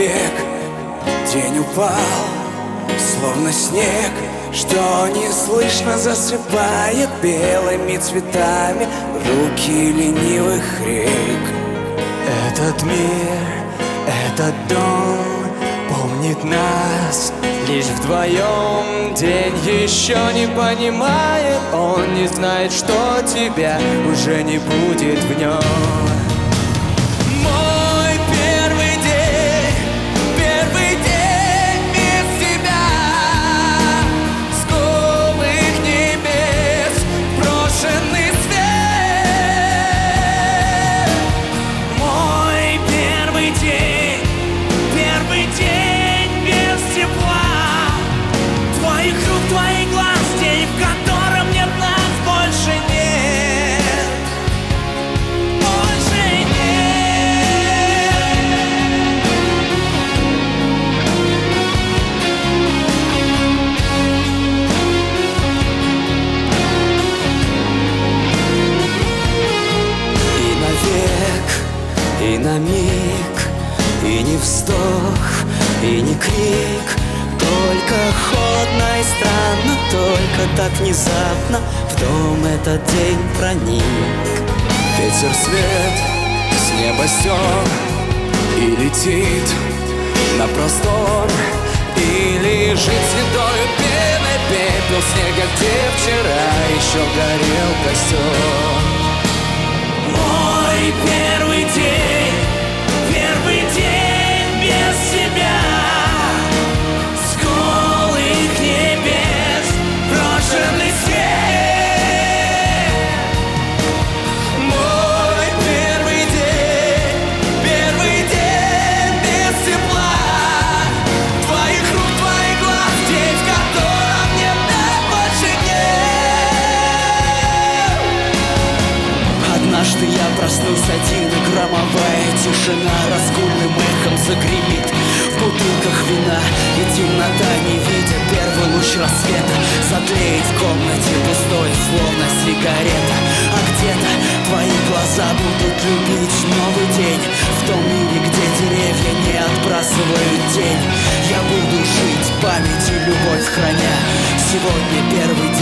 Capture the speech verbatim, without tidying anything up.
навек. День упал, словно снег, что неслышно засыпает белыми цветами руки ленивых рек. Этот мир, этот дом помнит нас лишь вдвоем. День еще не понимает, он не знает, что тебя уже не будет в нем. Мой первый день, первый день без тебя, с голых небес брошенный свет. Мой первый день, первый день без тепла, твоих рук, твоих глаз, день, в котором нет нас больше нет, больше нет. И навек, и на миг, и не вздох, и не крик, только холодно и странно, только так внезапно в дом этот день проник. Ветер свет с неба стер и летит на простор, и лежит седою пеной пепел снега, где вчера еще горел костер. Мой первый день, первый день без тебя, брошенный свет. Мой первый день, первый день без тепла, твоих рук, твоих глаз, день, в котором нет нас больше нет. Однажды я проснулся один, и громовая тишина разгульным эхом загремит в бутылках вина, и темнота, не видя первый луч рассвета, затлеет в комнате пустой, словно сигарета. А где-то твои глаза будут любить новый день, в том мире, где деревья не отбрасывают тень. Я буду жить, память и любовь храня. Сегодня первый день